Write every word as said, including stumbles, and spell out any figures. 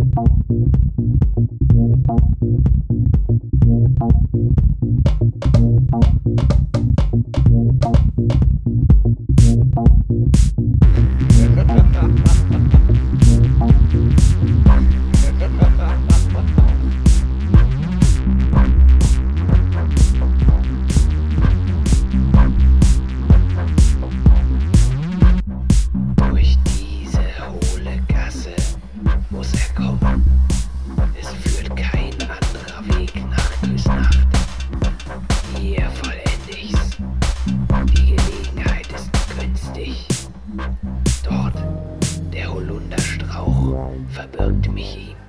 Durch diese hohle Gasse muss er kommen. Es führt kein anderer Weg nach Küsnacht. Hier vollend ich's. Die Gelegenheit ist günstig. Dort, der Holunderstrauch verbirgt mich ihm.